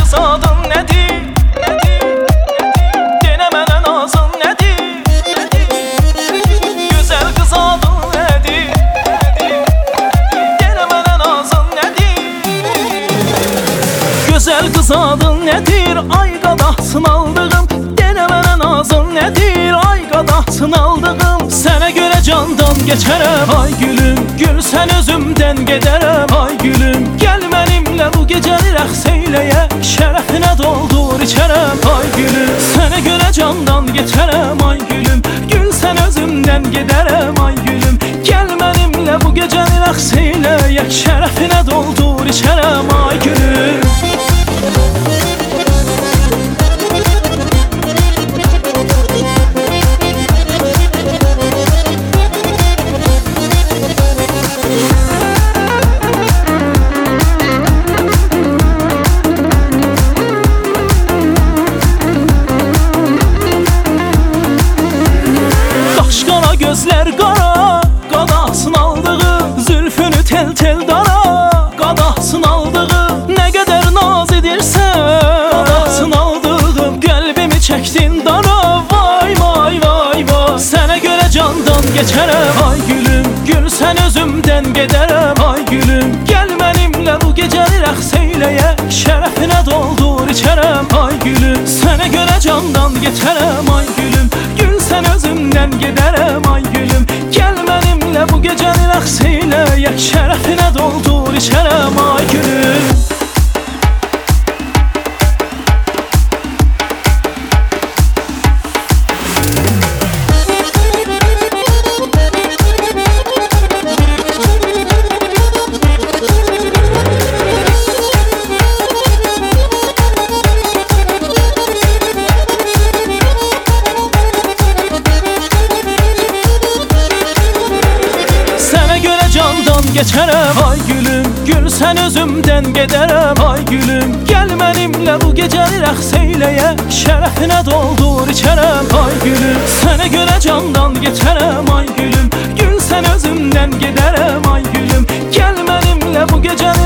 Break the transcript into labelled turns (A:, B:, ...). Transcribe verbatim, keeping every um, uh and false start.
A: qız adın nədir? Denə mənə nazın nədir? Gözəl qız adın nədir? Denə mənə nazın nədir? Gözəl qız adın nədir? Ay qadasın aldığım. Denə mənə nazın nədir? Ay qadasın aldığım. Sənə görə candan geçərəm ay gülüm. Gül sən özümdən gedərəm ay gülüm. Gəl mənimlə bu gecəni rəqs eyləyək. Şərəfinə doldur içərəm ay gülüm. Sənə görə candan geçərəm ay gülüm. Gül sən özümdən gedərəm ay gülüm. Gəl mənimlə bu gecəni rəqs eyləyək. Şərəfinə doldur içərəm ay gülüm. Qaşqara gözlər qara, qadasın aldığı. Zülfünü tel tel dara, qadasın aldığı. Nə qədər naz edirsən, qadasın aldığım. Qəlbimi çəkdin dara, vay vay vay vay. Sənə görə candan geçərəm ay gülüm. Gül sən özümdən gedərəm ay gülüm. Gəl mənimlə bu gecəni rəqs eyləyək. Şərəfinə doldur içərəm ay gülüm. Sənə görə candan geçərəm ay gülüm. Gül sən özümdən gedərəm ay gülüm. Gəl mənimlə bu gecəni rəqs eyləyək. Şərəfinə doldur içərəm ay gülüm. Candan geçərəm ay gülüm. Gül sən özümdən gedərəm ay gülüm. Gəl mənimlə bu gecəni rəqs eyləyək. Şərəfinə doldur içərəm ay gülüm. Sənə görə candan geçərəm ay gülüm. Gül sən özümdən gedərəm ay gülüm. Gəl mənimlə bu gecəni